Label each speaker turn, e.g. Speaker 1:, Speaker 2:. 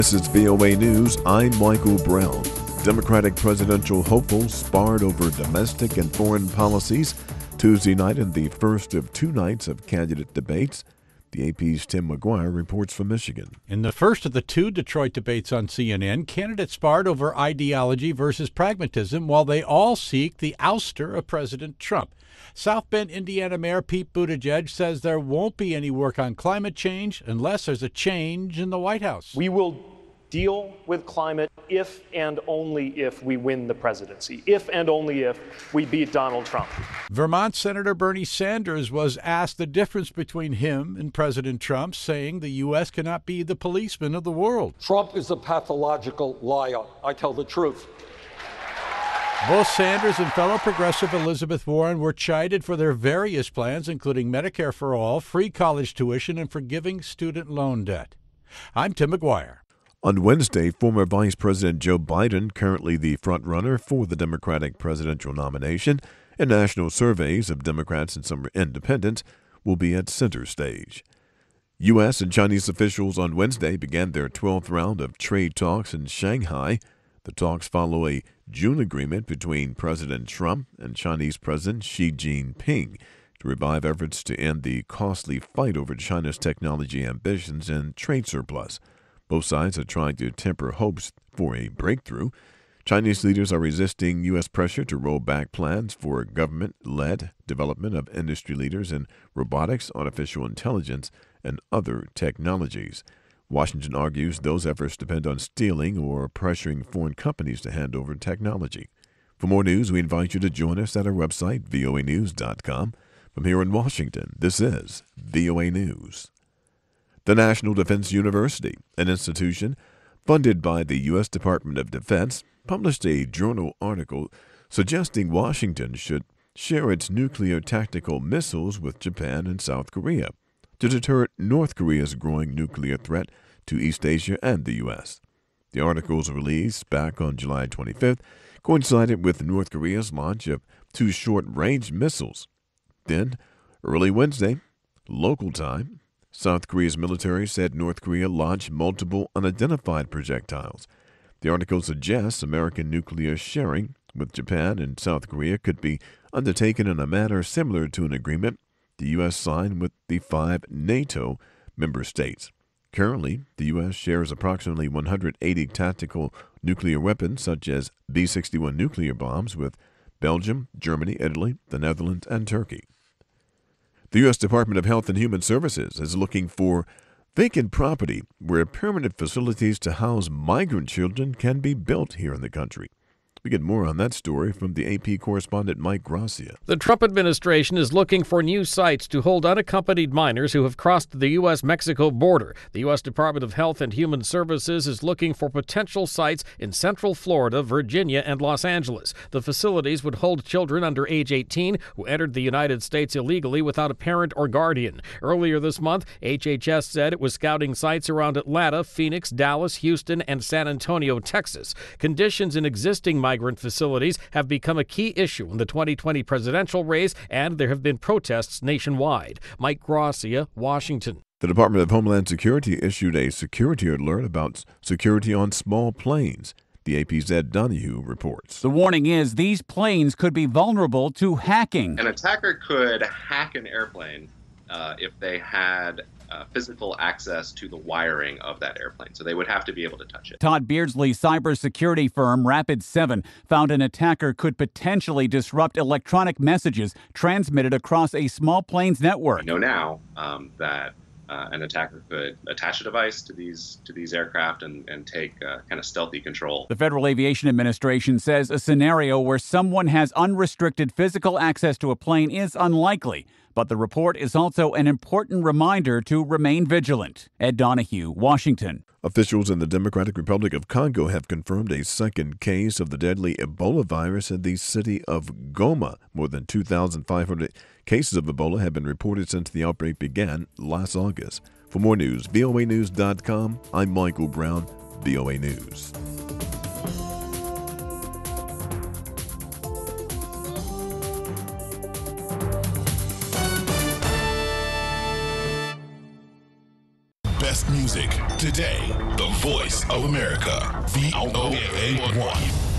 Speaker 1: This is VOA News. I'm Michael Brown. Democratic presidential hopefuls sparred over domestic and foreign policies Tuesday night in the first of two nights of candidate debates. The AP's Tim McGuire reports from Michigan.
Speaker 2: In the first of the two Detroit debates on CNN, candidates sparred over ideology versus pragmatism while they all seek the ouster of President Trump. South Bend, Indiana Mayor Pete Buttigieg says there won't be any work on climate change unless there's a change in the White House.
Speaker 3: We will deal with climate if and only if we win the presidency, if and only if we beat Donald Trump.
Speaker 2: Vermont Senator Bernie Sanders was asked the difference between him and President Trump, saying the U.S. cannot be the policeman of the world.
Speaker 4: Trump is a pathological liar. I tell the truth.
Speaker 2: Both Sanders and fellow progressive Elizabeth Warren were chided for their various plans, including Medicare for all, free college tuition, and forgiving student loan debt. I'm Tim McGuire.
Speaker 1: On Wednesday, former Vice President Joe Biden, currently the frontrunner for the Democratic presidential nomination, and national surveys of Democrats and some independents will be at center stage. U.S. and Chinese officials on Wednesday began their 12th round of trade talks in Shanghai. The talks follow a June agreement between President Trump and Chinese President Xi Jinping to revive efforts to end the costly fight over China's technology ambitions and trade surplus. Both sides are trying to temper hopes for a breakthrough. Chinese leaders are resisting U.S. pressure to roll back plans for government-led development of industry leaders in robotics, artificial intelligence, and other technologies. Washington argues those efforts depend on stealing or pressuring foreign companies to hand over technology. For more news, we invite you to join us at our website, voanews.com. From here in Washington, this is VOA News. The National Defense University, an institution funded by the U.S. Department of Defense, published a journal article suggesting Washington should share its nuclear tactical missiles with Japan and South Korea to deter North Korea's growing nuclear threat to East Asia and the U.S. The article's release back on July 25th coincided with North Korea's launch of two short-range missiles. Then, early Wednesday, local time, South Korea's military said North Korea launched multiple unidentified projectiles. The article suggests American nuclear sharing with Japan and South Korea could be undertaken in a manner similar to an agreement the U.S. signed with the 5 NATO member states. Currently, the U.S. shares approximately 180 tactical nuclear weapons, such as B-61 nuclear bombs, with Belgium, Germany, Italy, the Netherlands, and Turkey. The U.S. Department of Health and Human Services is looking for vacant property where permanent facilities to house migrant children can be built here in the country. We get more on that story from the AP correspondent Mike Gracia.
Speaker 5: The Trump administration is looking for new sites to hold unaccompanied minors who have crossed the U.S.-Mexico border. The U.S. Department of Health and Human Services is looking for potential sites in Central Florida, Virginia, and Los Angeles. The facilities would hold children under age 18 who entered the United States illegally without a parent or guardian. Earlier this month, HHS said it was scouting sites around Atlanta, Phoenix, Dallas, Houston, and San Antonio, Texas. Conditions in existing migrant facilities have become a key issue in the 2020 presidential race, and there have been protests nationwide. Mike Gracia, Washington.
Speaker 1: The Department of Homeland Security issued a security alert about security on small planes. The AP's Ed Donahue reports.
Speaker 6: The warning is these planes could be vulnerable to hacking.
Speaker 7: An attacker could hack an airplane if they had physical access to the wiring of that airplane. So they would have to be able to touch it.
Speaker 6: Todd Beardsley's cybersecurity firm Rapid7 found an attacker could potentially disrupt electronic messages transmitted across a small plane's network.
Speaker 7: We know now that an attacker could attach a device to these aircraft and take kind of stealthy control.
Speaker 6: The Federal Aviation Administration says a scenario where someone has unrestricted physical access to a plane is unlikely, but the report is also an important reminder to remain vigilant. Ed Donahue, Washington.
Speaker 1: Officials in the Democratic Republic of Congo have confirmed a second case of the deadly Ebola virus in the city of Goma. More than 2,500 cases of Ebola have been reported since the outbreak began last August. For more news, voanews.com. I'm Michael Brown, VOA News.
Speaker 8: Best music. Today, the voice of America, VOA1.